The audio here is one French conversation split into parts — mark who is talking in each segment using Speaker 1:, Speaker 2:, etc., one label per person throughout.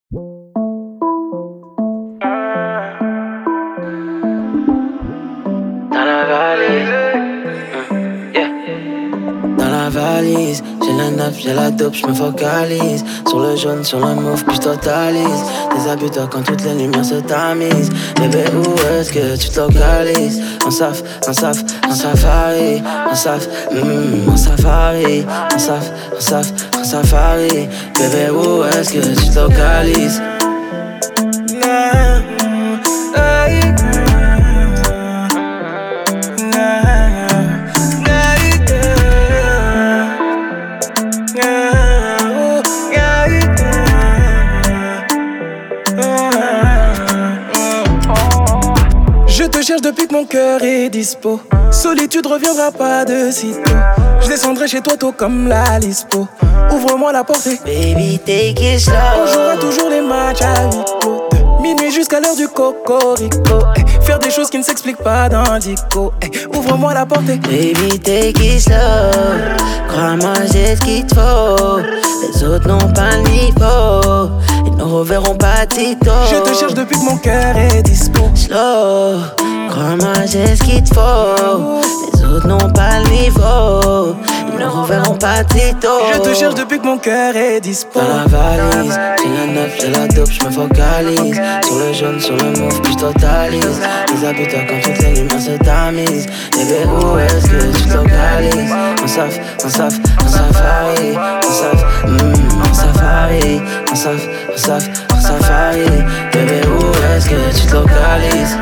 Speaker 1: Dans la valise, yeah. Dans la valise, j'ai la nappe, j'ai la dope, j'me focalise. Sur le jaune, sur le mauve, puis j'totalise. Déshabille-toi quand toutes les lumières se tamisent. Bébé, où est-ce que tu te localises? En safari, en safari, en safari, en safari. Bébé, où est-ce que tu te localises?
Speaker 2: Je te cherche depuis que mon cœur est dispo. Solitude reviendra pas de sitôt. Je descendrai chez toi tôt comme la Lispo. Ouvre-moi la porte et
Speaker 1: baby, take it slow.
Speaker 2: on jouera toujours les matchs à huis clos. De minuit jusqu'à l'heure du cocorico. Faire des choses qui ne s'expliquent pas dans le dico. Ouvre-moi la porte et
Speaker 1: baby, take it slow. Crois-moi, j'ai ce qu'il te faut. Les autres n'ont pas le niveau. Ils ne reverront pas Tito.
Speaker 2: je te cherche depuis que mon cœur est dispo.
Speaker 1: Slow, crois-moi, j'ai ce qu'il te faut. Les autres n'ont pas le niveau. Ils ne reverront pas Tito.
Speaker 2: Je te cherche depuis que mon cœur est dispo.
Speaker 1: Dans la valise, j'ai la neuf, j'ai la dope, j'me focalise. Sur le jaune, sur le mauve, puis j'totalise. Déshabille-toi quand toutes les lumières se tamisent. Bébé, où est-ce que tu te localises? En safari, en safari, en safari. Bébé, où est-ce que tu te localises?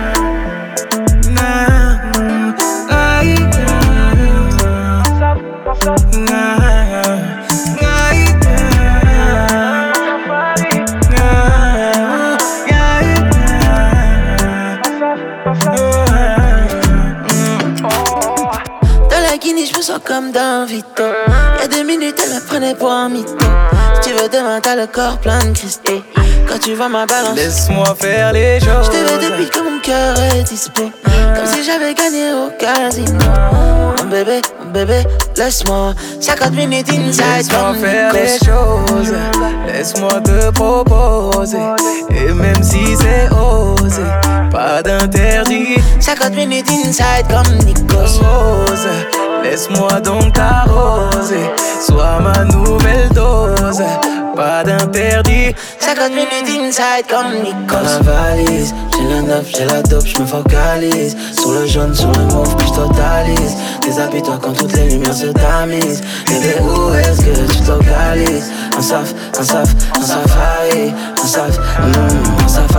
Speaker 1: Dans la Guinée, je me sens comme dans Vito. Y'a 2 minutes, elle me prenait pour un mytho. Si tu veux demain, t'as le corps plein de cristaux. Quand tu vois ma balance,
Speaker 2: Laisse-moi faire les choses.
Speaker 1: je te veux depuis que mon cœur est dispo. Comme si j'avais gagné au casino. Mon bébé, laisse-moi 50 minutes inside.
Speaker 2: Laisse-moi faire les choses. Laisse-moi te proposer. Et même si c'est osé, pas d'interdit.
Speaker 1: 50 minutes inside comme Nikos.
Speaker 2: Rose, laisse-moi donc t'arroser. Sois ma nouvelle dose. Pas d'interdit.
Speaker 1: 50 minutes inside comme Nikos. Dans la valise, j'ai la neuf, j'ai la dope, j'me focalise. Sur le jaune, sur le mauve, puis j'totalise. Déshabille-toi quand toutes les lumières se tamisent. Bébé, où est-ce que tu te localises? En safari, en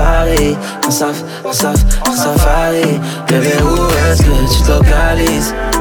Speaker 1: safari. Bébé, où est-ce que tu te localises?